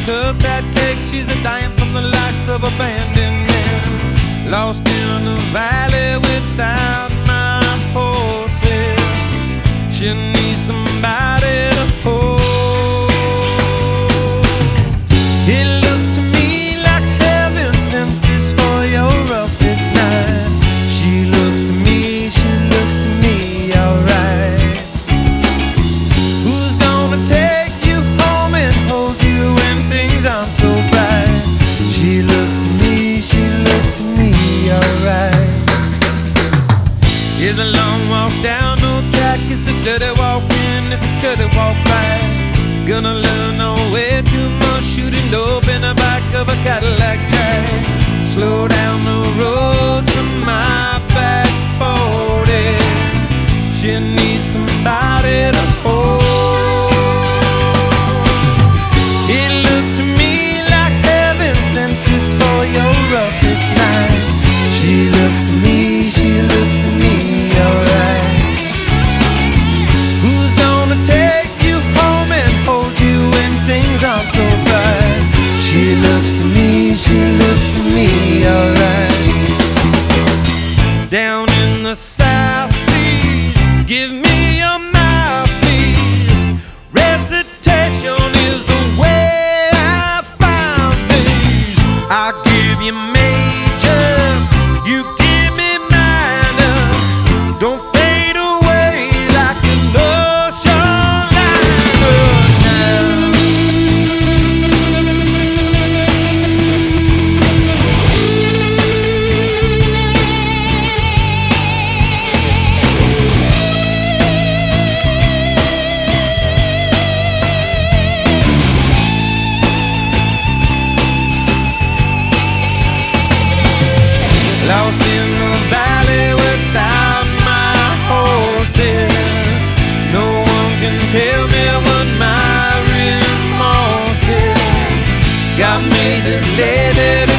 took that cake. She's a dying from the likes of abandonment, lost in the valley without my horses. She needs somebody to hold. It looked to me like heaven sent this for your roughest night. She looks to me alright. Who's gonna take you home and hold you when things aren't so bright? She looks to me alright. It's a long walk down no track, it's a dirty walk in, it's a dirty walk back. Gonna learn no way too much, shooting dope in the back of a Cadillac Jack. Slow down the road to my back 40. She needs somebody to hold. It looked to me like heaven sent this for your roughest night. She looks to me alright. Who's gonna take you home and hold you when things aren't so bright? She looks to me alright. Down in the South Seas, give me your mouthpiece. Recitation is the way I found things. I'll give you major, you give me minor. Don't fade away like an ocean liner now. Lost in the valley without my horses. No one can tell me what my remorse is. Got me this lady to